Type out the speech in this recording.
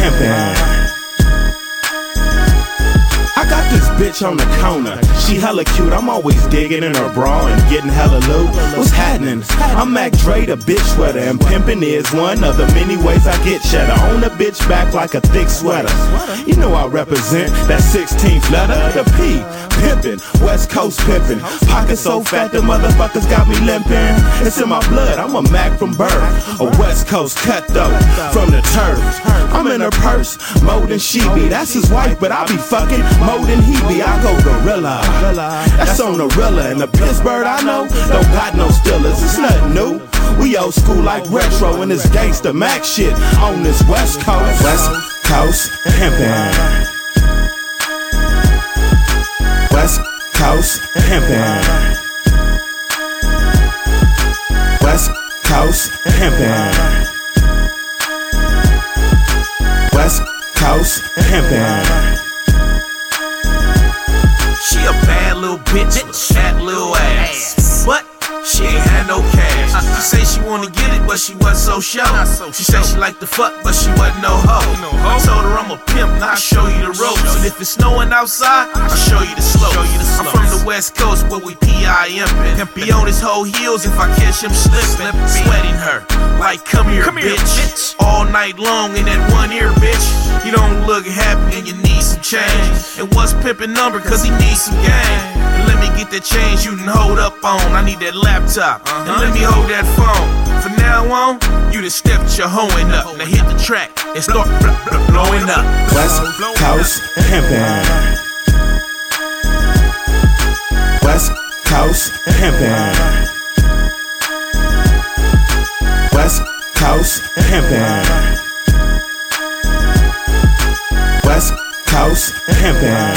pimpin'. I got this bitch on the corner, she hella cute, I'm always digging in her bra and getting hella loot. What's happening? I'm Mac Dre, the bitch sweater, and pimpin' is one of the many ways I get cheddar. On the bitch back like a thick sweater. You know I represent that 16th letter, the P. Pimpin', West Coast pimpin'. Pockets so fat the motherfuckers got me limpin'. It's in my blood, I'm a Mac from birth, a West Coast cutthroat from the turf. I'm in her purse, more than she be. That's his wife, but I be fucking more than he be. I go gorilla, that's on the Rilla. And the Pittsburgh I know don't got no stillers. It's nothing new. We old school like retro, and it's gangsta Mac shit on this West Coast. West Coast pimpin'. West Coast pimpin'. West Coast pimpin'. West Coast pimpin'. She a bad little bitch with a fat little ass, but she ain't had no cash. She say she wanna get it, but she wasn't so sure. She say she like to fuck, but she wasn't no hoe. I told her I'm a pimp, now I show you the ropes. And if it's snowing outside, I'll show you the slopes. I'm from the West Coast where we P.I.M.pin'. Be on his whole heels if I catch him slippin'. Sweating her, like come here, bitch. All night long in that one ear, bitch. You don't look happy and you need some change. And what's pimpin' number, cause he needs some game. And let me get that change you can hold up on. I need that laptop, and let me hold that phone. From now on, you done stepped your hoeing up. Now hit the track and start blowing up. West Coast pimpin'. West Coast pimpin'. West Coast pimpin'. West Coast pimpin'.